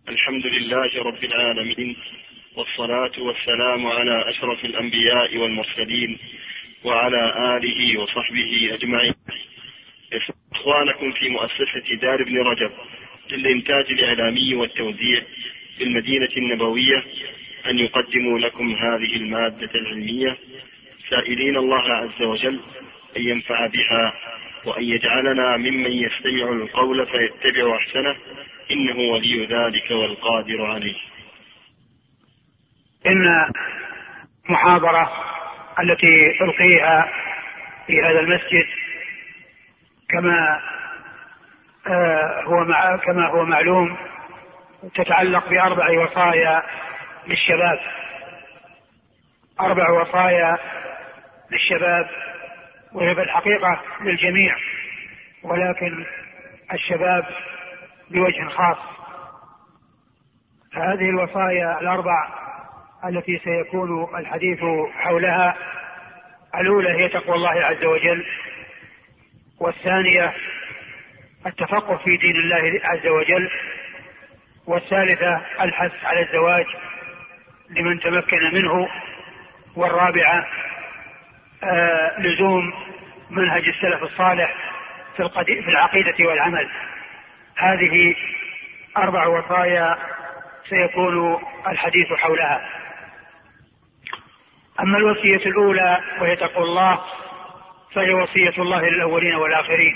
الحمد لله رب العالمين، والصلاة والسلام على أشرف الأنبياء والمرسلين وعلى آله وصحبه أجمعين. إخوانكم في مؤسسة دار ابن رجب للإنتاج الإعلامي والتوزيع بالمدينة النبوية أن يقدموا لكم هذه المادة العلمية، سائلين الله عز وجل أن ينفع بها وأن يجعلنا ممن يستمع القول فيتبع أحسنه، إنه ولي ذلك والقادر عليه. إن محاضرة التي ألقيها في هذا المسجد كما هو معلوم تتعلق بأربع وصايا للشباب، أربع وصايا للشباب، وهي في الحقيقة للجميع، ولكن الشباب بوجه خاص. هذه الوصايا الأربع التي سيكون الحديث حولها: الأولى هي تقوى الله عز وجل، والثانية التفقه في دين الله عز وجل، والثالثة الحث على الزواج لمن تمكن منه، والرابعة لزوم منهج السلف الصالح في العقيدة والعمل. هذه أربع وصايا سيكون الحديث حولها. أما الوصية الأولى وهي تقوى الله فهي وصية الله للأولين والآخرين،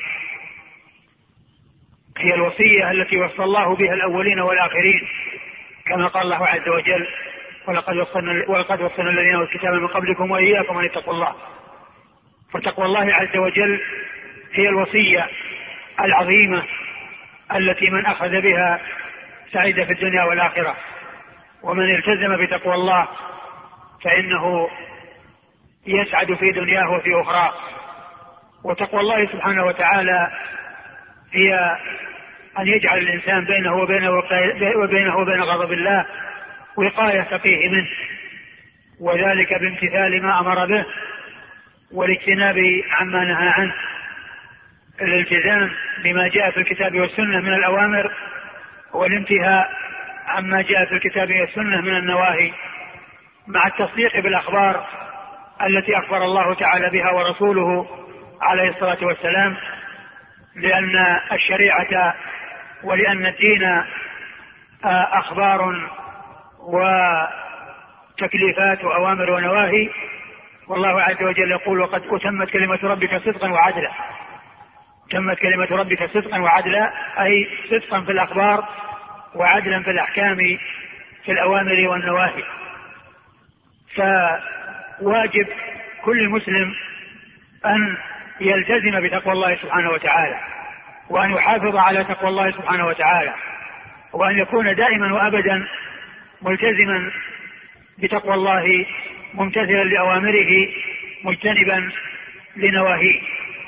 هي الوصية التي وصى الله بها الأولين والآخرين، كما قال الله عز وجل: ولقد وصينا الذين أوتوا الكتاب من قبلكم وإياكم أن اتقوا الله. فتقوى الله عز وجل هي الوصية العظيمة التي من أخذ بها سعيد في الدنيا والآخرة، ومن التزم بتقوى الله فإنه يسعد في دنياه وفي أخرى. وتقوى الله سبحانه وتعالى هي أن يجعل الإنسان بينه وبين غضب الله وقاية تقيه منه، وذلك بامتثال ما أمر به والاجتناب عما نهى عنه، الالتزام بما جاء في الكتاب والسنة من الأوامر، والانتهاء عما جاء في الكتاب والسنة من النواهي، مع التصديق بالأخبار التي أخبر الله تعالى بها ورسوله عليه الصلاة والسلام، لأن الشريعة ولأن الدين أخبار وتكليفات وأوامر ونواهي. والله عز وجل يقول: وقد أتمت كلمة ربك صدقا وعدلا. تمت كلمة ربك صدقا وعدلا، أي صدقا في الأخبار وعدلا في الأحكام في الأوامر والنواهي. فواجب كل مسلم أن يلتزم بتقوى الله سبحانه وتعالى، وأن يحافظ على تقوى الله سبحانه وتعالى، وأن يكون دائما وأبدا ملتزما بتقوى الله، ممتثلا لأوامره مجتنبا لنواهيه.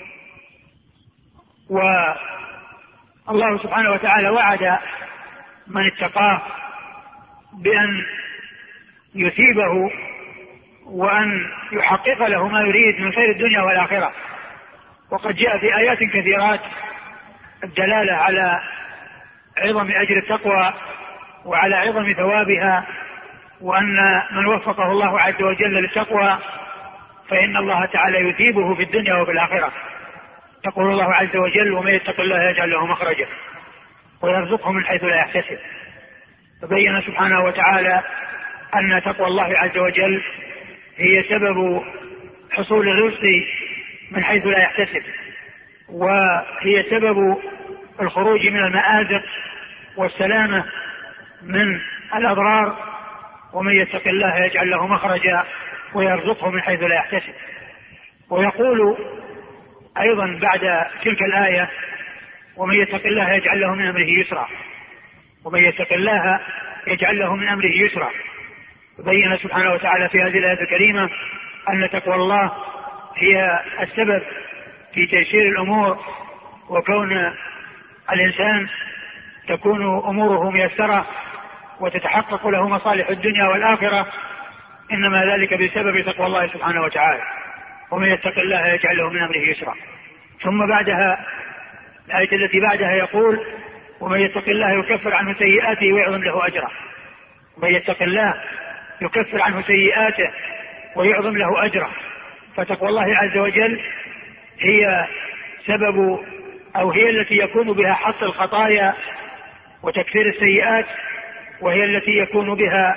والله سبحانه وتعالى وعد من اتقاه بأن يثيبه وأن يحقق له ما يريد من خير الدنيا والآخرة. وقد جاء في آيات كثيرات الدلالة على عظم أجر التقوى وعلى عظم ثوابها، وأن من وفقه الله عز وجل للتقوى فإن الله تعالى يثيبه في الدنيا وفي الآخرة. يقول الله عز وجل: ومن يتق الله يجعل له مخرجا ويرزقه من حيث لا يحتسب. فبين سبحانه وتعالى أن تقوى الله عز وجل هي سبب حصول الرزق من حيث لا يحتسب، وهي سبب الخروج من المآزق والسلامة من الأضرار. ومن يتق الله يجعل له مخرجا ويرزقه من حيث لا يحتسب. ويقول أيضا بعد تلك الآية: ومن يتق الله يجعل له من أمره يسرا. ومن يتق الله يجعل له من أمره يسرا. بين سبحانه وتعالى في هذه الآية الكريمة أن تقوى الله هي السبب في تيسير الأمور، وكون الإنسان تكون أموره ميسرة وتتحقق له مصالح الدنيا والآخرة، إنما ذلك بسبب تقوى الله سبحانه وتعالى. ومن يتق الله يجعل له من أمره يسرا. ثم بعدها الآية التي بعدها يقول: ومن يتق الله يكفر عنه سيئاته ويعظم له أجره. ومن يتق الله يكفر عنه سيئاته ويعظم له أجره. فتقوى الله عز وجل هي سبب أو هي التي يكون بها حط الخطايا وتكفير السيئات، وهي التي يكون بها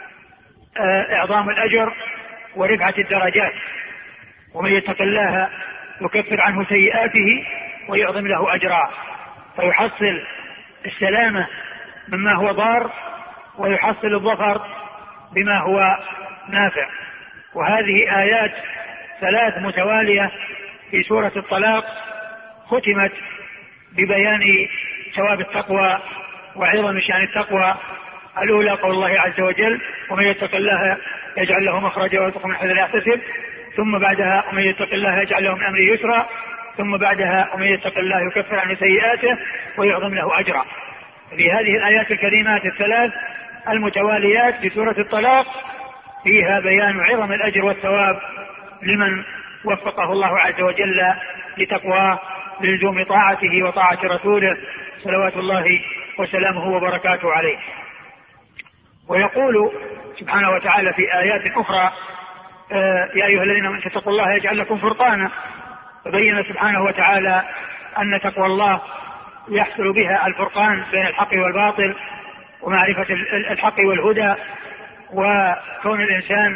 إعظام الأجر ورفعة الدرجات. ومن يتق الله يكفر عنه سيئاته ويعظم له أجرا، فيحصل السلامة مما هو ضار ويحصل الظفر بما هو نافع. وهذه آيات 3 متوالية في سورة الطلاق ختمت ببيان ثواب التقوى وعظم شأن التقوى. الأولى قول الله عز وجل ومن يتق الله يجعل له مخرجا ويرزقه من حيث لا يحتسب، ثم بعدها ومن يتق الله يجعل له من أمره يسرا، ثم بعدها ومن يتق الله يكفر عنه سيئاته ويعظم له أجرا. في هذه الآيات الكريمات 3 المتواليات في سورة الطلاق فيها بيان عظم الأجر والثواب لمن وفقه الله عز وجل لتقواه للزوم طاعته وطاعة رسوله صلوات الله وسلامه وبركاته عليه. ويقول سبحانه وتعالى في آيات أخرى يا أيها الذين آمنوا اتقوا الله يجعل لكم فرقانا. فبين سبحانه وتعالى أن تقوى الله يحصل بها الفرقان بين الحق والباطل ومعرفة الحق والهدى، وكون الإنسان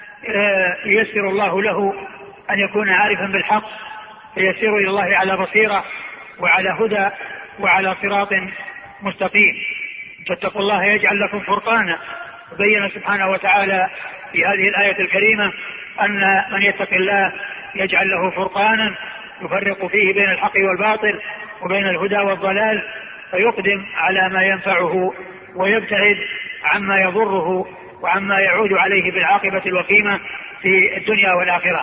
ييسر الله له أن يكون عارفا بالحق فيسير إلى الله على بصيرة وعلى هدى وعلى صراط مستقيم. فاتقوا الله يجعل لكم فرقانا. بين سبحانه وتعالى في هذه الآية الكريمة أن من يتق الله يجعل له فرقانا يفرق فيه بين الحق والباطل وبين الهدى والضلال، فيقدم على ما ينفعه ويبتعد عما يضره وعما يعود عليه بالعاقبة الوخيمة في الدنيا والآخرة.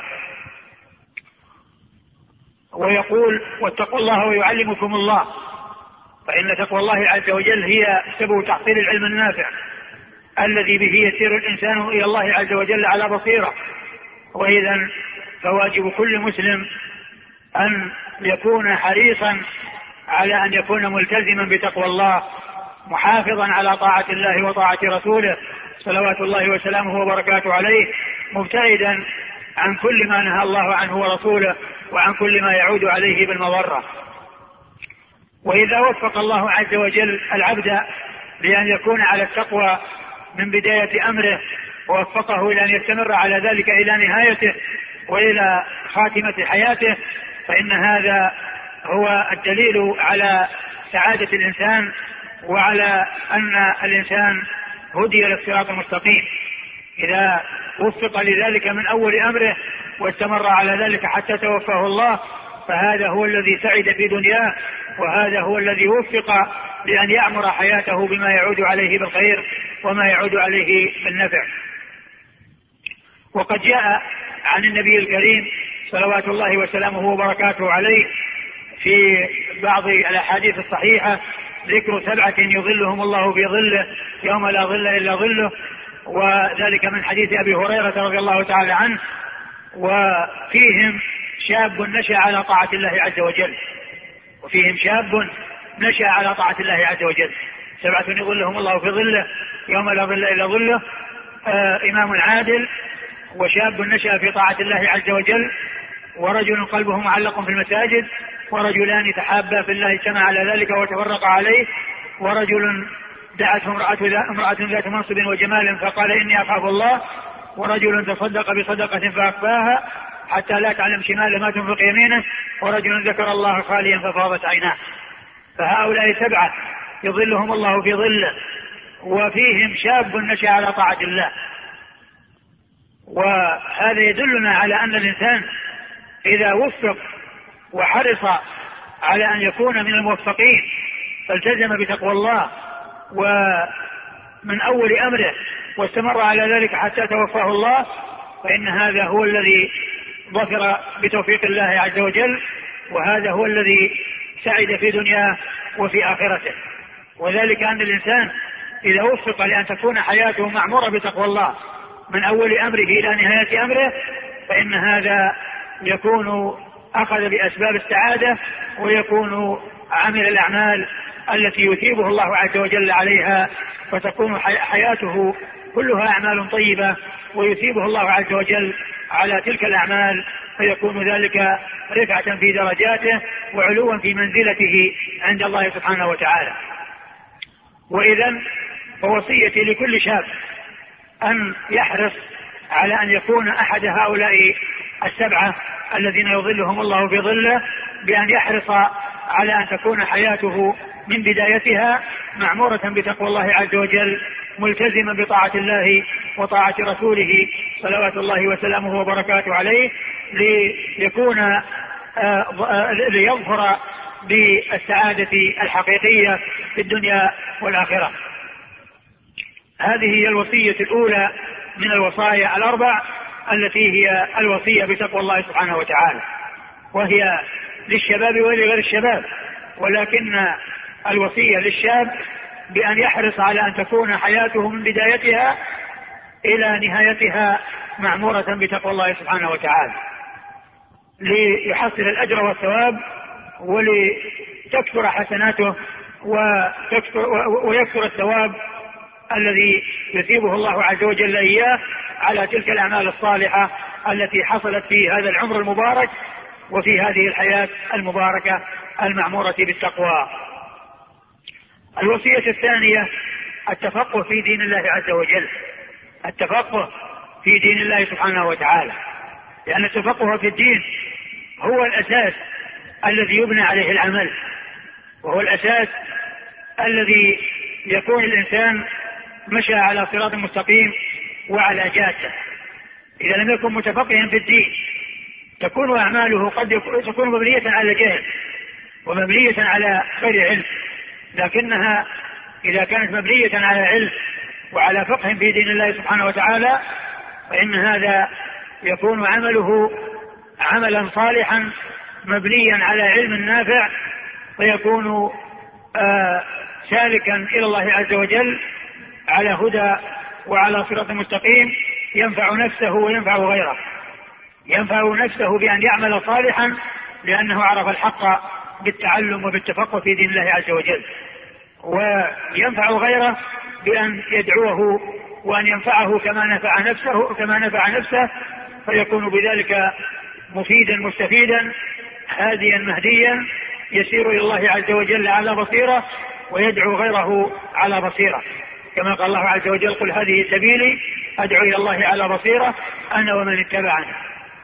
ويقول واتقوا الله ويعلمكم الله، فإن تقوى الله عز وجل هي سبب تحصيل العلم النافع الذي به يسير الإنسان إلى الله عز وجل على بصيرة. وإذا فواجب كل مسلم أن يكون حريصا على أن يكون ملتزما بتقوى الله محافظا على طاعة الله وطاعة رسوله صلوات الله وسلامه وبركاته عليه، مبتعدا عن كل ما نهى الله عنه ورسوله وعن كل ما يعود عليه بالمضرة. وإذا وفق الله عز وجل العبد لأن يكون على التقوى من بداية أمره ووفقه إلى أن يستمر على ذلك إلى نهايته وإلى خاتمة حياته، فإن هذا هو الدليل على سعادة الإنسان وعلى أن الإنسان هدي إلى الصراط المستقيم. إذا وفق لذلك من أول أمره واستمر على ذلك حتى توفاه الله فهذا هو الذي سعد في دنياه، وهذا هو الذي وفق لأن يعمر حياته بما يعود عليه بالخير وما يعود عليه بالنفع. وقد جاء عن النبي الكريم صلوات الله وسلامه وبركاته عليه في بعض الأحاديث الصحيحة ذكر 7 يظلهم الله في ظله يوم لا ظل إلا ظله، وذلك من حديث أبي هريرة رضي الله تعالى عنه. وفيهم شاب نشأ على طاعة الله عز وجل، وفيهم شاب نشأ على طاعة الله عز وجل. 7 يظلهم الله في ظله يوم لا ظل إلا ظله، إمام عادل، وشاب نشأ في طاعة الله عز وجل، ورجل قلبه معلق في المساجد، ورجلان تحابا في الله اجتمع على ذلك وتفرق عليه، ورجل دعته امرأة ذات منصب وجمال فقال إني أخاف الله، ورجل تصدق بصدقة فأخفاها حتى لا تعلم شماله ما تنفق يمينه، ورجل ذكر الله خاليا ففاضت عيناه. فهؤلاء 7 يظلهم الله في ظله، وفيهم شاب نشأ على طاعة الله. وهذا يدلنا على أن الإنسان إذا وفق وحرص على أن يكون من الموفقين فالتزم بتقوى الله ومن أول أمره واستمر على ذلك حتى توفاه الله، فإن هذا هو الذي ظفر بتوفيق الله عز وجل، وهذا هو الذي سعد في دنياه وفي آخرته. وذلك أن الإنسان إذا وفق لأن تكون حياته معمورة بتقوى الله من أول أمره إلى نهاية أمره، فإن هذا يكون أخذ بأسباب السعادة ويكون عمل الأعمال التي يثيبه الله عز وجل عليها، فتكون حياته كلها أعمال طيبة ويثيبه الله عز وجل على تلك الأعمال، فيكون ذلك رفعة في درجاته وعلوا في منزلته عند الله سبحانه وتعالى. وإذن فوصيتي لكل شاب أن يحرص على أن يكون أحد هؤلاء السبعة الذين يظلهم الله في ظله، بأن يحرص على أن تكون حياته من بدايتها معمورة بتقوى الله عز وجل، ملتزما بطاعة الله وطاعة رسوله صلوات الله وسلامه وبركاته عليه، ليظهر بالسعادة الحقيقية في الدنيا والآخرة. هذه هي الوصية الأولى من الوصايا الأربع التي هي الوصية بتقوى الله سبحانه وتعالى، وهي للشباب ولغير الشباب، ولكن الوصية للشاب بأن يحرص على أن تكون حياته من بدايتها إلى نهايتها معمورة بتقوى الله سبحانه وتعالى، ليحصل الأجر والثواب ولتكثر حسناته ويكثر الثواب الذي يثيبه الله عز وجل إياه على تلك الأعمال الصالحة التي حصلت في هذا العمر المبارك وفي هذه الحياة المباركة المعمورة بالتقوى. الوصية الثانية التفقه في دين الله عز وجل، التفقه في دين الله سبحانه وتعالى، لأن التفقه في الدين هو الأساس الذي يبنى عليه العمل، وهو الأساس الذي يكون الإنسان مشى على صراط مستقيم وعلى جادة. إذا لم يكن متفقها في الدين تكون أعماله قد تكون مبنية على جهل ومبنية على غير علم، لكنها إذا كانت مبنية على علم وعلى فقه في دين الله سبحانه وتعالى فإن هذا يكون عمله عملا صالحا مبنيا على علم نافع، فيكون سالكا إلى الله عز وجل على هدى وعلى صراط مستقيم، ينفع نفسه وينفع غيره. ينفع نفسه بأن يعمل صالحا لأنه عرف الحق بالتعلم وبالتفقه في دين الله عز وجل، وينفع غيره بأن يدعوه وأن ينفعه كما نفع نفسه، فيكون بذلك مفيدا مستفيدا هاديا مهديا يسير إلى الله عز وجل على بصيرة ويدعو غيره على بصيرة، كما قال الله عز وجل: قل هذه سبيلي أدعو إلى الله على بصيرة أنا ومن اتبعني.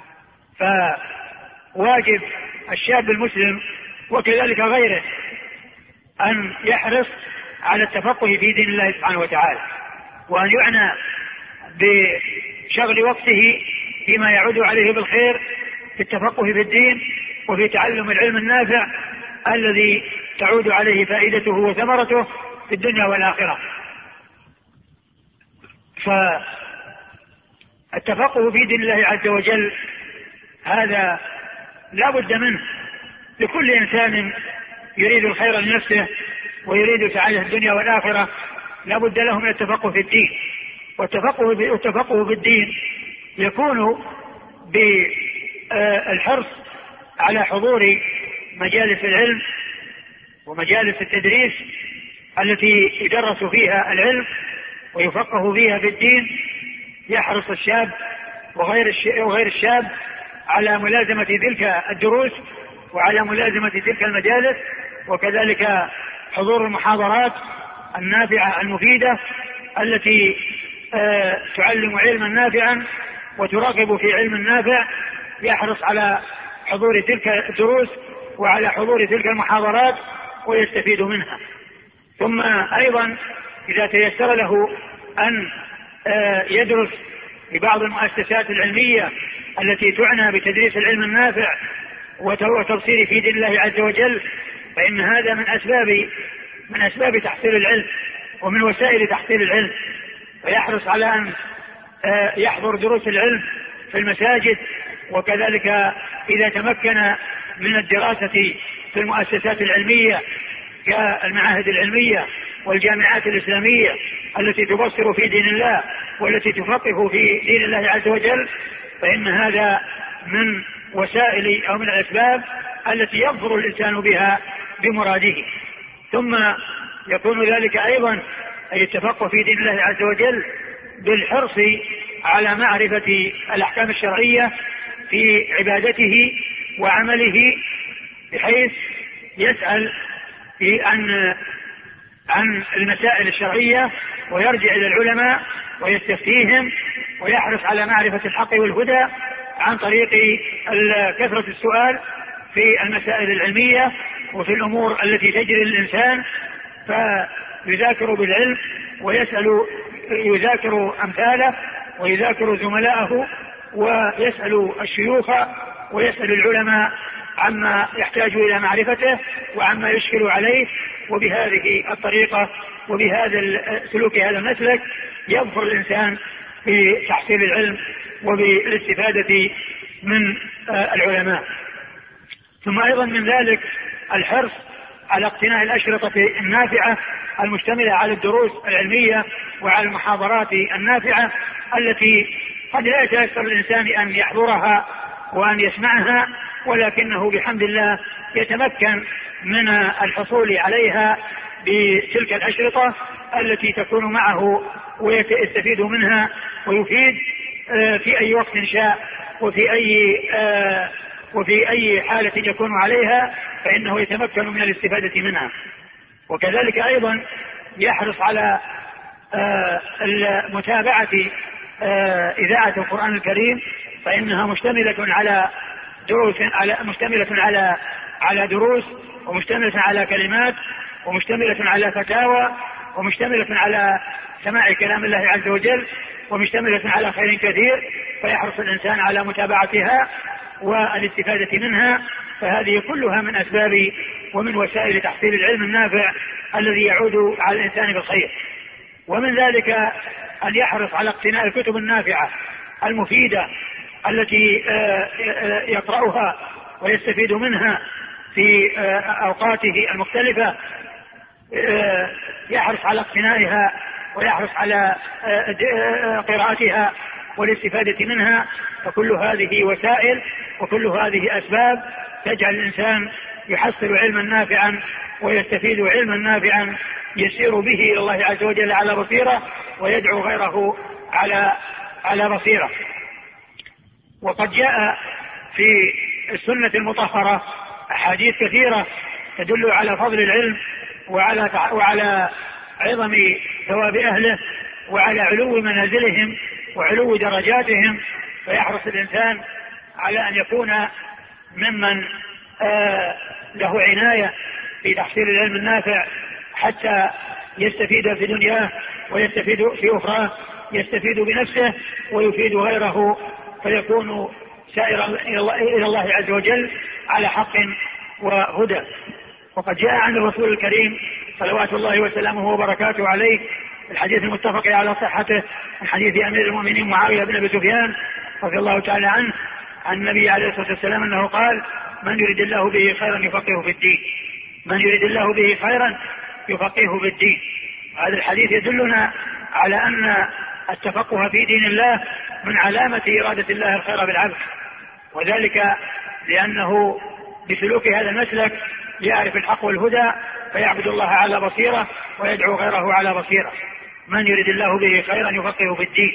فواجب الشاب المسلم وكذلك غيره أن يحرص على التفقه في دين الله سبحانه وتعالى، وأن يعنى بشغل وقته فيما يعود عليه بالخير في التفقه في الدين وفي تعلم العلم النافع الذي تعود عليه فائدته وثمرته في الدنيا والآخرة. فالتفقه في دين الله عز وجل هذا لا بد منه لكل إنسان يريد الخير لنفسه ويريد سعادة الدنيا والآخرة، لا بد له من التفقه في الدين. والتفقه في الدين يكون بالحرص على حضور مجالس العلم ومجالس التدريس التي يدرس فيها العلم ويفقه فيها في الدين. يحرص الشاب وغير الشاب على ملازمة تلك الدروس وعلى ملازمة تلك المجالس، وكذلك حضور المحاضرات النافعة المفيدة التي تعلم علما نافعا وتراقب في علم نافع. يحرص على حضور تلك الدروس وعلى حضور تلك المحاضرات ويستفيد منها. ثم أيضا إذا تيسر له أن يدرس في بعض المؤسسات العلمية التي تعنى بتدريس العلم النافع وتبصير في دين الله عز وجل، فإن هذا من أسباب تحصيل العلم ومن وسائل تحصيل العلم. فيحرص على أن يحضر دروس العلم في المساجد، وكذلك إذا تمكن من الدراسة في المؤسسات العلمية كالمعاهد العلمية والجامعات الإسلامية التي تبصر في دين الله والتي تفقه في دين الله عز وجل، فإن هذا من وسائل أو من الأسباب التي يظفر الإنسان بها بمراده. ثم يكون ذلك أيضا أي التفقه في دين الله عز وجل بالحرص على معرفة الأحكام الشرعية في عبادته وعمله، بحيث يسأل عن المسائل الشرعية ويرجع إلى العلماء ويستفتيهم، ويحرص على معرفة الحق والهدى عن طريق كثرة السؤال في المسائل العلمية وفي الأمور التي تجري للإنسان، فيذاكر بالعلم ويذاكر أمثاله ويذاكر زملائه ويسأل الشيوخ ويسأل العلماء عما يحتاج إلى معرفته وعما يشكل عليه. وبهذه الطريقة وبهذا سلوك هذا المسلك يظفر الإنسان بتحصيل العلم وبالاستفادة من العلماء. ثم أيضا من ذلك الحرص على اقتناء الأشرطة النافعة المشتملة على الدروس العلمية وعلى المحاضرات النافعة التي قد لا يتيسر الإنسان أن يحضرها وأن يسمعها، ولكنه بحمد الله يتمكن من الحصول عليها بتلك الأشرطة التي تكون معه ويستفيد منها ويفيد في أي وقت شاء وفي أي حالة يكون عليها، فإنه يتمكن من الاستفادة منها. وكذلك أيضا يحرص على متابعة إذاعة القرآن الكريم، فإنها مشتملة على دروس ومشتملة على كلمات ومشتملة على فتاوى ومشتملة على سماع كلام الله عز وجل ومشتملة على خير كثير، فيحرص الإنسان على متابعتها والاستفادة منها. فهذه كلها من أسباب ومن وسائل تحصيل العلم النافع الذي يعود على الإنسان بالخير. ومن ذلك أن يحرص على اقتناء الكتب النافعة المفيدة التي يقرأها ويستفيد منها في أوقاته المختلفة، يحرص على اقتنائها ويحرص على قراءتها والاستفادة منها. فكل هذه وسائل وكل هذه أسباب تجعل الإنسان يحصل علما نافعا ويستفيد علما نافعا يسير به إلى الله عز وجل على بصيرة ويدعو غيره على بصيرة. وقد جاء في السنة المطهرة أحاديث كثيرة تدل على فضل العلم وعلى عظم ثواب أهله وعلى علو منازلهم وعلو درجاتهم، فيحرص الإنسان على أن يكون ممن له عناية في تحصيل العلم النافع حتى يستفيد في دنياه ويستفيد في أخرى، يستفيد بنفسه ويفيد غيره، فيكون سائرا إلى الله عز وجل على حق وهدى. وقد جاء عن الرسول الكريم صلوات الله وسلامه وبركاته عليه الحديث المتفق على صحته من حديث أمير المؤمنين معاوية بن أبي سفيان رضي الله تعالى عنه عن النبي عليه الصلاة والسلام أنه قال: من يريد الله به خيرا يفقهه في الدين، من يريد الله به خيرا يفقهه في الدين. هذا الحديث يدلنا على أن التفقه في دين الله من علامة إرادة الله الخير بالعبد، وذلك لأنه بسلوك هذا المسلك يعرف الحق والهدى فيعبد الله على بصيرة ويدعو غيره على بصيرة. من يريد الله به خيرا يفقهه في الدين.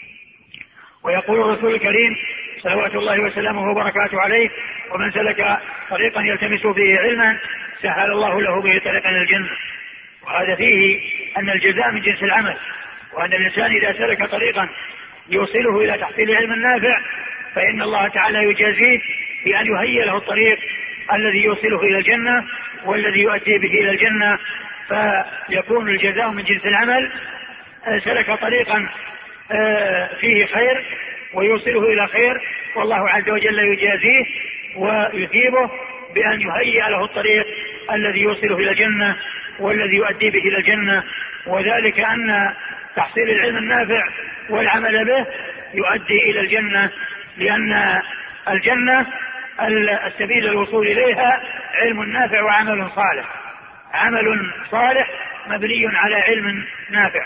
ويقول الرسول الكريم صلوات الله وسلامه وبركاته عليه: ومن سلك طريقا يلتمس فيه علما سهل الله له به طريقا إلى الجنة. وهذا فيه أن الجزاء من جنس العمل، وأن الإنسان إذا سلك طريقا يوصله إلى تحصيل علم نافع فإن الله تعالى يجازيه بأن يهيئ له الطريق الذي يوصله إلى الجنة والذي يؤدي به إلى الجنة، فيكون الجزاء من جنس العمل. سلك طريقا فيه خير ويوصله إلى خير، والله عز وجل يجازيه ويثيبه بأن يهيئ له الطريق الذي يوصله إلى الجنة والذي يؤدي به إلى الجنة. وذلك أن تحصيل العلم النافع والعمل به يؤدي إلى الجنة، لأن الجنة السبيل الوصول إليها علم نافع وعمل صالح، عمل صالح مبني على علم نافع.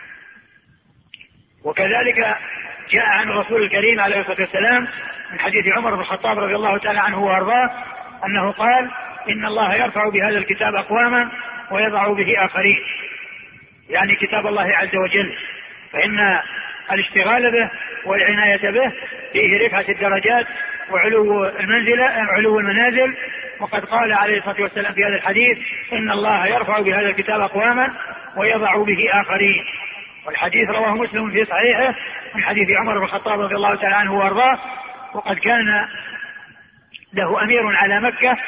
وكذلك جاء عن الرسول الكريم عليه الصلاة والسلام من حديث عمر بن الخطاب رضي الله تعالى عنه وارضاه أنه قال: إن الله يرفع بهذا الكتاب أقواما ويضع به آخرين، يعني كتاب الله عز وجل، فإن الاشتغال به والعناية به فيه رفعة الدرجات وعلو المنازل. وقد قال عليه الصلاة والسلام في هذا الحديث إن الله يرفع بهذا الكتاب أقواما ويضع به آخرين. والحديث رواه مسلم في صحيحه من حديث عمر بن الخطاب رضي الله تعالى عنه وارضاه. وقد كان له أمير على مكة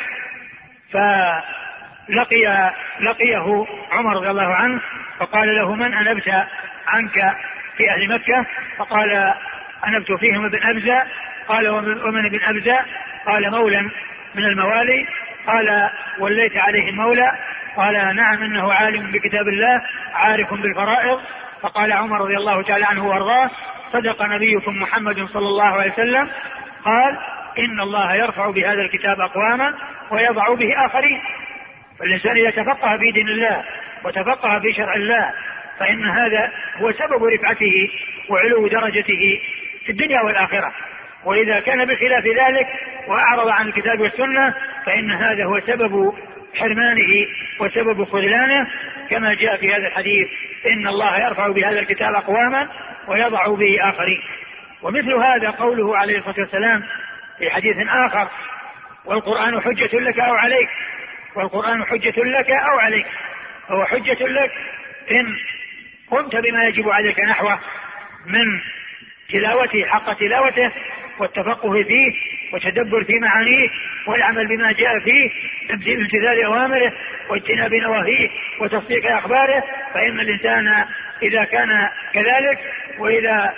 فلقيه عمر رضي الله عنه فقال له من أنبت عنك في أهل مكة؟ فقال أنبت فيهم ابن أبزة. قال ومن ابن أبزة؟ قال مولى من الموالي. قال وليت عليه المولى؟ قال نعم إنه عالم بكتاب الله عارف بالفرائض. فقال عمر رضي الله تعالى عنه وارضاه صدق نبيكم محمد صلى الله عليه وسلم قال إن الله يرفع بهذا الكتاب أقواما ويضع به آخرين. فالإنسان إذا تفقه في دين الله وتفقه في شرع الله فإن هذا هو سبب رفعته وعلو درجته في الدنيا والآخرة. وإذا كان بخلاف ذلك وأعرض عن الكتاب والسنة فإن هذا هو سبب حرمانه وسبب خذلانه، كما جاء في هذا الحديث إن الله يرفع بهذا الكتاب أقواما ويضع به آخرين. ومثل هذا قوله عليه الصلاة والسلام في حديث آخر والقرآن حجة لك أو عليك. والقرآن حجة لك أو عليك، هو حجة لك إن قمت بما يجب عليك نحوه من تلاوته حق تلاوته والتفقه فيه وتدبر في معانيه والعمل بما جاء فيه امتثال أوامره واجتناب نواهيه وتصديق أخباره. فإن الإنسان إذا كان كذلك وإذا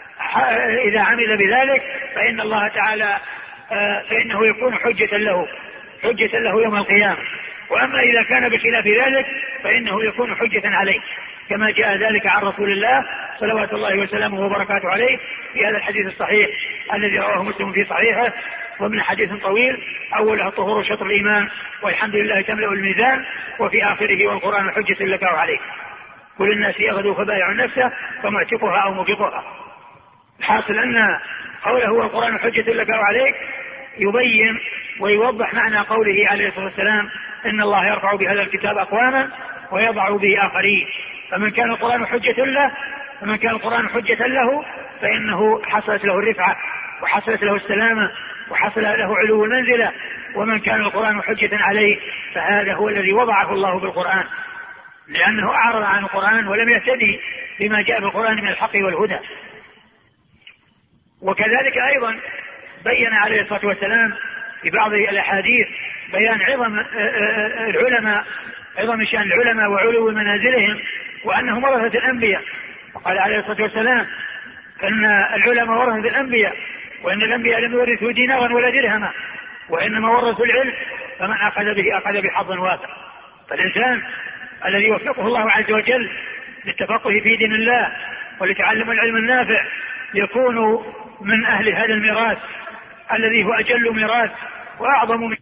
عمل بذلك فإن الله تعالى فإنه يكون حجة له يوم القيامة. وأما إذا كان بخلاف ذلك فإنه يكون حجة عليه، كما جاء ذلك عن رسول الله صلوات الله وسلامه وبركاته عليه في هذا الحديث الصحيح الذي رواه مسلم في صحيحه ومن حديث طويل أوله الطهور شطر الإيمان والحمد لله تملأ الميزان وفي آخره والقرآن حجة لك أو عليك. كل الناس يغدو فبايع نفسه فمعتقها أو موبقها. الحاصل أن قوله والقرآن حجة لك أو عليك يبين ويوضح معنى قوله عليه الصلاة والسلام إن الله يرفع بهذا الكتاب أقواما ويضع به آخرين. فمن كان القرآن حجة له فإنه حصلت له الرفعة وحصلت له السلامة وحصل له علو المنزلة. ومن كان القرآن حجة عليه فهذا هو الذي وضعه الله بالقرآن، لأنه أعرض عن القرآن ولم يهتدي بما جاء بالقرآن من الحق والهدى. وكذلك أيضا بين عليه الصلاة والسلام في بعض الأحاديث بيان عظم شأن العلماء وعلو منازلهم وأنهم ورثة الأنبياء. وقال عليه الصلاة والسلام أن العلماء ورثة الأنبياء وأن الأنبياء لم يورثوا دينارا ولا درهما وإنما ورثوا العلم فمن أخذ به أخذ بحظ وافر. فالإنسان الذي يوفقه الله عز وجل للتفقه في دين الله ولتعلم العلم النافع يكون من أهل هذا الميراث الذي هو أجل ميراث وأعظم من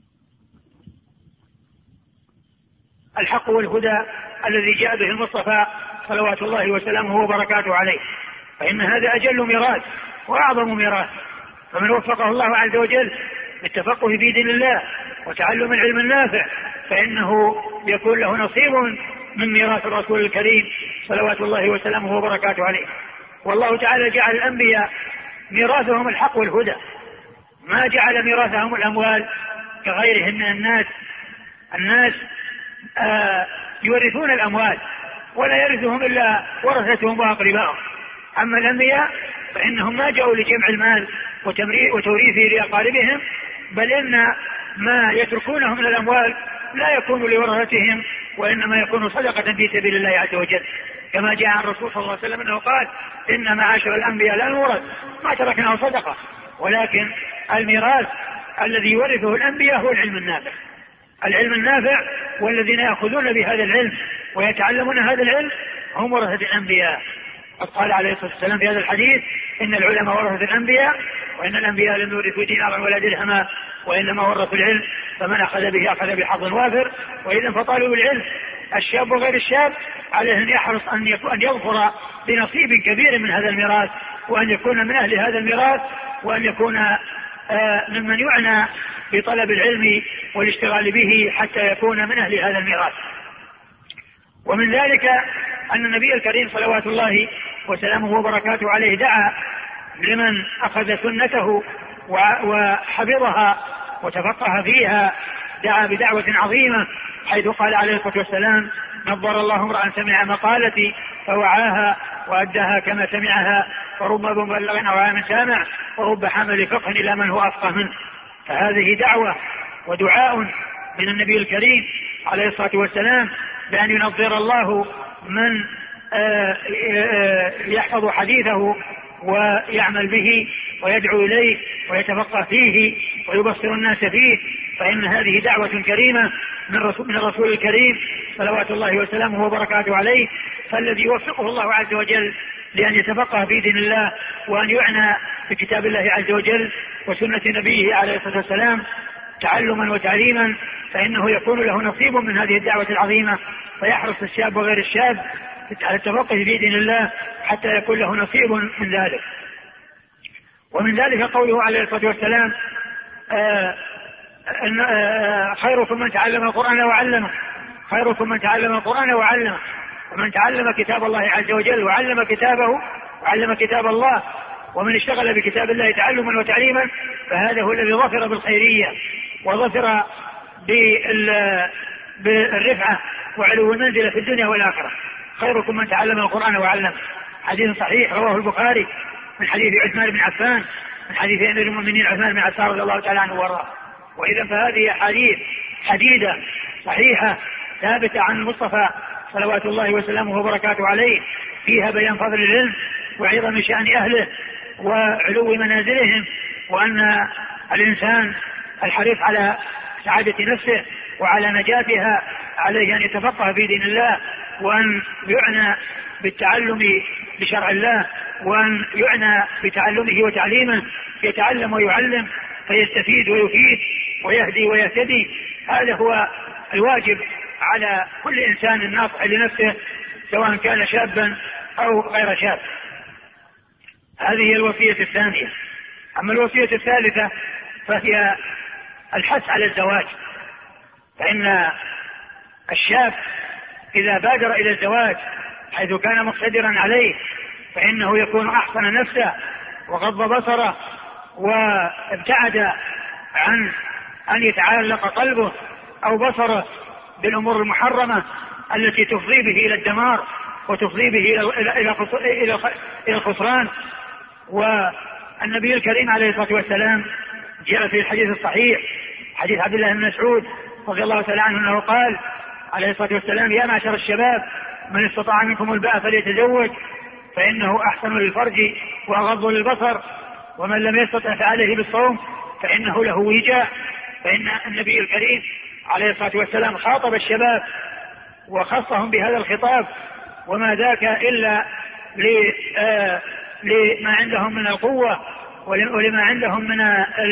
الحق والهدى الذي جاء به المصطفى صلوات الله وسلامه وبركاته عليه. فإن هذا أجل ميراث وأعظم ميراث. فمن وفقه الله عز وجل للتفقه في دين الله وتعلم العلم النافع فإنه يكون له نصيب من ميراث الرسول الكريم صلوات الله وسلامه وبركاته عليه. والله تعالى جعل الأنبياء ميراثهم الحق والهدى، ما جعل ميراثهم الأموال كغيرهم من الناس يورثون الأموال ولا يرثهم إلا ورثتهم وأقربائهم. أما الأنبياء فإنهم ما جاءوا لجمع المال وتوريثه لأقاربهم، بل إن ما يتركونه من الأموال لا يكون لورثتهم وإنما يكون صدقة في سبيل الله عز وجل، كما جاء عن الرسول صلى الله عليه وسلم أنه قال إن معاشر الأنبياء لا نورث ما تركناه صدقة، ولكن الميراث الذي يورثه الأنبياء هو العلم النافع والذين يأخذون بهذا العلم ويتعلمون هذا العلم هم ورثة الأنبياء. قد قال عليه الصلاة والسلام في هذا الحديث إن العلماء ورثة الأنبياء وإن الأنبياء لم يورثوا دينارا ولا درهما وإنما ورثوا العلم فمن أخذ به أخذ بحظ وافر. وإذا فطالب العلم الشاب وغير الشاب عليه أن يحرص أن يظفر بنصيب كبير من هذا الميراث وأن يكون من أهل هذا الميراث وأن يكون ممن يعنى بطلب العلم والاشتغال به حتى يكون من أهل هذا الميراث. ومن ذلك أن النبي الكريم صلوات الله وسلامه وبركاته عليه دعا لمن أخذ سنته وحفظها وتفقه فيها، دعا بدعوة عظيمة حيث قال عليه الصلاة والسلام: نظر الله امرأ سمع مقالتي فوعاها وأداها كما سمعها، ورب مبلغ أو عام سامع، ورب حامل فقه إلى من هو أفقه منه. فهذه دعوة ودعاء من النبي الكريم عليه الصلاة والسلام بأن ينظر الله من يحفظ حديثه ويعمل به ويدعو إليه ويتفقه فيه ويبصر الناس فيه، فإن هذه دعوة كريمة من الرسول الكريم صلوات الله وسلامه وبركاته عليه. فالذي يوفقه الله عز وجل لأن يتفقه في دين الله وأن يعنى في كتاب الله عز وجل وسنة نبيه عليه الصلاة والسلام تعلما وتعليما، فإنه يكون له نصيب من هذه الدعوة العظيمة، فيحرص الشاب وغير الشاب على التفقه في دين الله حتى يكون له نصيب من ذلك. ومن ذلك قوله عليه الصلاة والسلام: خيركم من تعلم القرآن وعلمه، خيركم من تعلم القرآن وعلمه، ومن تعلم كتاب الله عز وجل وعلم كتابه وعلم كتاب الله، ومن اشتغل بكتاب الله تعلما وتعليما فهذا هو الذي ظفر بالخيرية وظفر بالرفعة وعلو المنزلة في الدنيا والآخرة. خيركم من تعلم القرآن وعلمه. حديث صحيح رواه البخاري من حديث عثمان بن عفان، من حديث أمير المؤمنين عثمان بن عفان رضي الله تعالى عنه وارضاه. وإذا فهذه أحاديث حديدة صحيحة ثابتة عن المصطفى صلوات الله وسلامه وبركاته عليه، فيها بيان فضل العلم وعظم شأن أهله وعلو منازلهم، وأن الإنسان الحريص على سعادة نفسه وعلى نجاتها عليه أن يتفقه في دين الله، وأن يعنى بالتعلم بشرع الله، وأن يعنى بتعلمه وتعليمه، يتعلم ويعلم فيستفيد ويفيد ويهدي ويهتدي. هذا هو الواجب على كل إنسان ناصح لنفسه سواء كان شابا أو غير شاب. هذه الوصية الثانية. أما الوصية الثالثة فهي الحث على الزواج، فإن الشاب إذا بادر إلى الزواج حيث كان مقتدرا عليه فإنه يكون أحسن نفسه وغض بصره وابتعد عن أن يتعلق قلبه أو بصره بالأمور المحرمة التي تفضي به إلى الدمار وتفضي به إلى الخسران. والنبي الكريم عليه الصلاة والسلام جاء في الحديث الصحيح حديث عبد الله بن مسعود رضي الله تعالى عنه أنه قال عليه الصلاة والسلام: يا معشر الشباب من استطاع منكم الباء فليتزوج فإنه أحسن للفرج وأغض للبصر، ومن لم يستطع فعليه بالصوم فإنه له وجاء. فإن النبي الكريم عليه الصلاة والسلام خاطب الشباب وخصهم بهذا الخطاب، وما ذاك إلا لما عندهم من القوة ولما عندهم من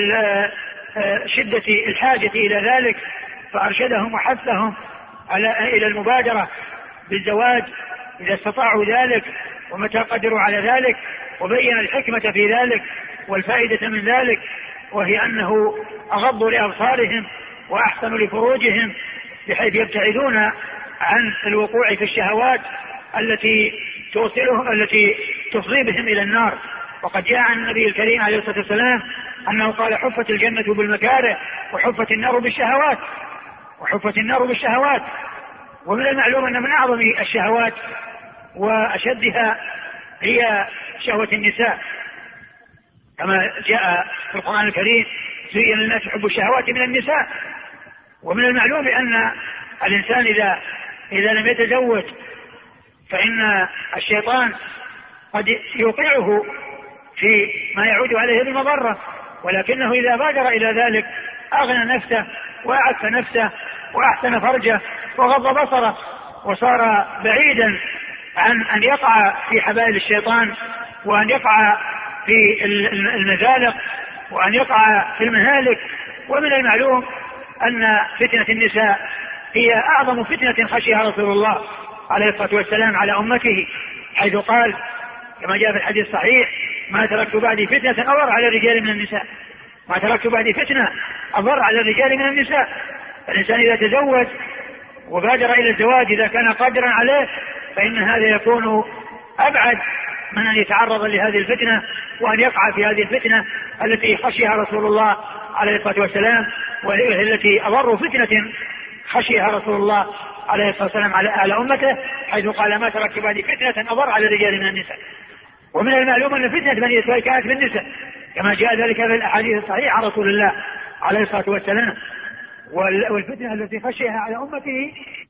شدة الحاجة إلى ذلك، فأرشدهم وحثهم إلى المبادرة بالزواج إذا استطاعوا ذلك ومتى قدروا على ذلك، وبين الحكمة في ذلك والفائدة من ذلك، وهي أنه أغض لأبصارهم وأحسن لفروجهم بحيث يبتعدون عن الوقوع في الشهوات التي تفضي بهم إلى النار. وقد جاء عن النبي الكريم عليه الصلاة والسلام أنه قال: حفت الجنة بالمكاره وحفت النار بالشهوات، وحفت النار بالشهوات. ومن المعلوم أن من أعظم الشهوات وأشدها هي شهوة النساء، كما جاء في القرآن الكريم: زين للناس حب الشهوات من النساء. ومن المعلوم أن الإنسان إذا لم يتزوج فإن الشيطان قد يوقعه في ما يعود عليه بالمضرة، ولكنه إذا بادر إلى ذلك أغنى نفسه وأعف نفسه وأحسن فرجه وغض بصره، وصار بعيدا عن أن يقع في حبائل الشيطان وأن يقع في المزالق وأن يقع في المهالك. ومن المعلوم أن فتنة النساء هي أعظم فتنة خشيها رسول الله عليه الصلاة والسلام على أمته، حيث قال كما جاء في الحديث الصحيح: ما تركت بعدي فتنة أضر على الرجال من النساء. ما تركت بعدي فتنة أضر على الرجال من النساء. الإنسان إذا تزوج وبادر إلى الزواج إذا كان قادرا عليه، فإن هذا يكون أبعد من أن يتعرض لهذه الفتنة وأن يقع في هذه الفتنة التي خشيها رسول الله عليه الصلاة والسلام، وهي التي أضر فتنة خشيها رسول الله عليه الصلاة والسلام على أمته، حيث قال ما تركت بعدي فتنة أضر على الرجال من النساء. ومن المعلوم أن فتنة بني إسرائيل كانت بالنساء كما جاء ذلك في الأحاديث الصحيحة عن رسول الله عليه الصلاة والسلام. والفتنة التي خشيها على أمته